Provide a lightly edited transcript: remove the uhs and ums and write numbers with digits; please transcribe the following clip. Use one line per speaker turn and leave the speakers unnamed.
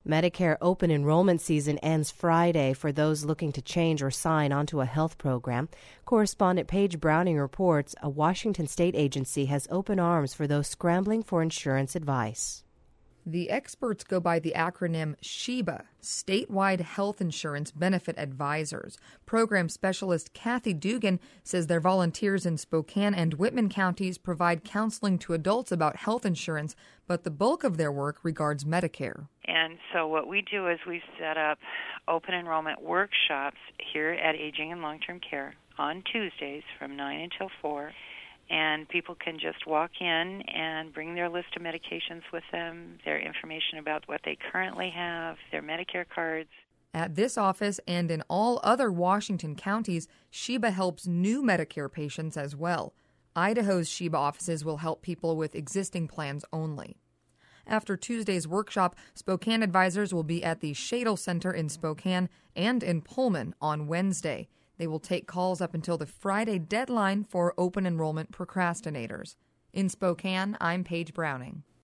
Medicare open enrollment season ends Friday for those looking to change or sign onto a health program. Correspondent Paige Browning reports a Washington state agency has open arms for those scrambling for insurance advice.
The experts go by the acronym SHIBA, Statewide Health Insurance Benefit Advisors. Program specialist Kathy Dugan says their volunteers in Spokane and Whitman counties provide counseling to adults about health insurance, but the bulk of their work regards Medicare.
And so what we do is we set up open enrollment workshops here at Aging and Long-Term Care on Tuesdays from 9 until 4. And people can just walk in and bring their list of medications with them, their information about what they currently have, their Medicare cards.
At this office and in all other Washington counties, SHIBA helps new Medicare patients as well. Idaho's SHIBA offices will help people with existing plans only. After Tuesday's workshop, Spokane advisors will be at the Shadle Center in Spokane and in Pullman on Wednesday. They will take calls up until the Friday deadline for open enrollment procrastinators. In Spokane, I'm Paige Browning.